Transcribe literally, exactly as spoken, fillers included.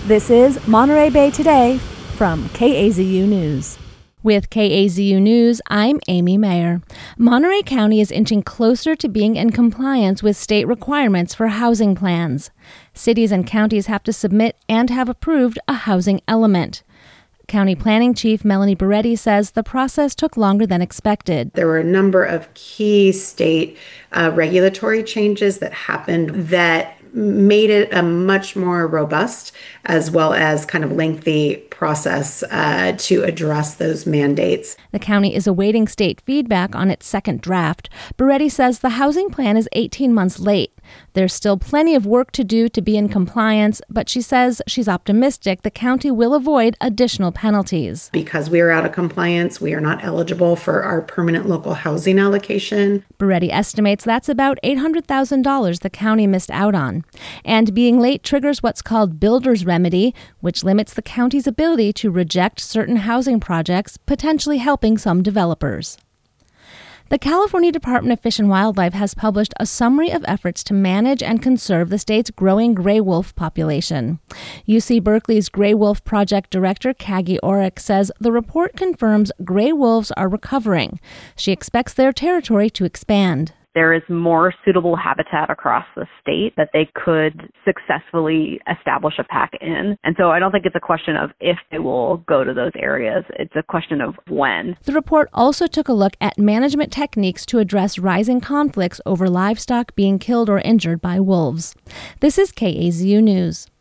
This is Monterey Bay Today from K A Z U News. With K A Z U News, I'm Amy Mayer. Monterey County is inching closer to being in compliance with state requirements for housing plans. Cities and counties have to submit and have approved a housing element. County Planning Chief Melanie Beretti says the process took longer than expected. There were a number of key state uh, regulatory changes that happened that made it a much more robust as well as kind of lengthy process uh, to address those mandates. The county is awaiting state feedback on its second draft. Beretti says the housing plan is eighteen months late. There's still plenty of work to do to be in compliance, but she says she's optimistic the county will avoid additional penalties. Because we are out of compliance, we are not eligible for our permanent local housing allocation. Beretti estimates that's about eight hundred thousand dollars the county missed out on. And being late triggers what's called builder's remedy, which limits the county's ability to reject certain housing projects, potentially helping some developers. The California Department of Fish and Wildlife has published a summary of efforts to manage and conserve the state's growing gray wolf population. U C Berkeley's Gray Wolf Project Director, Kagi Orrick, says the report confirms gray wolves are recovering. She expects their territory to expand. There is more suitable habitat across the state that they could successfully establish a pack in. And so I don't think it's a question of if they will go to those areas. It's a question of when. The report also took a look at management techniques to address rising conflicts over livestock being killed or injured by wolves. This is K A Z U News.